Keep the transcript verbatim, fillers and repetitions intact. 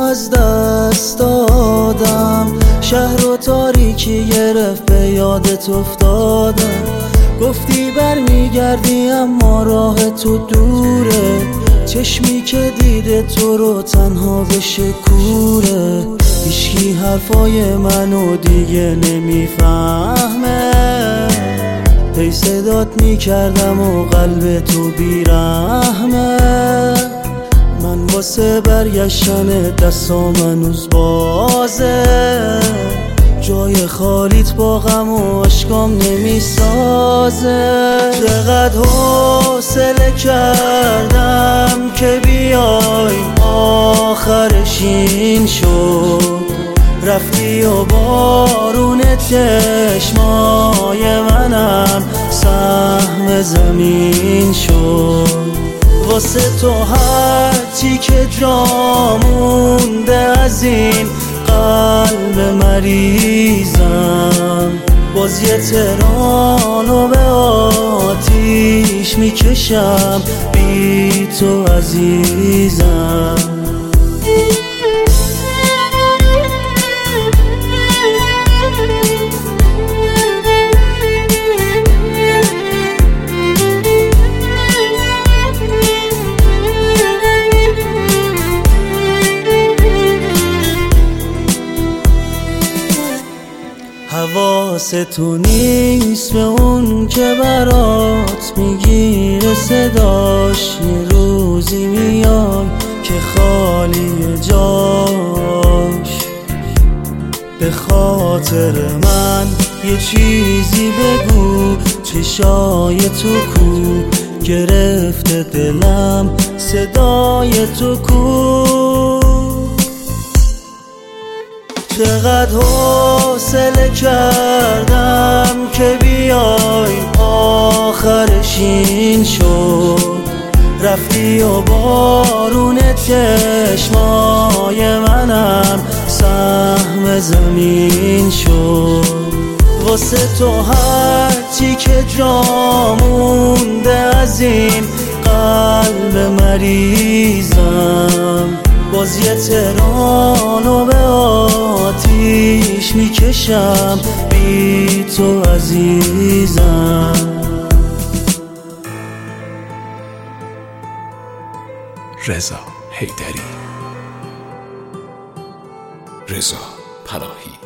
از دست دادم، شهر و تاریکی گرفت به یادت افتادم. گفتی برمیگردی اما راه تو دوره، چشمی که دیده تو رو تنها بشه کوره. هیچکی حرفای منو دیگه نمیفهمه، هی صدات میکردم و قلب تو بیرحمه. من واسه برگشتن دستام هنوز بازه، جای خالیت با غم و عشقام نمیسازه. چقدر حوصله کردم که بیای آخرش این شد، رفتی و بارون چشمای منم سهم زمین شد. واسه تو هرچی که جا مونده از این قلب مریضم، باز یه ترانو به آتیش میکشم بی تو عزیزم. حواستو نیست به اون که برات میگیره صداش، یه روزی میای که خالی جاش. به خاطر من یه چیزی بگو، چشای تو کو، گرفته دلم صدای تو کو. چقدر حوصله کردم که بیای آخرش این شد، رفتی و بارون چشمای منم سهم زمین شد. واسه تو هرچی که جا مونده از این قلب مریضم، باز یه ترانو به آتیش میکشم بی تو عزیزم. رضا حیدری. رضا پناهی.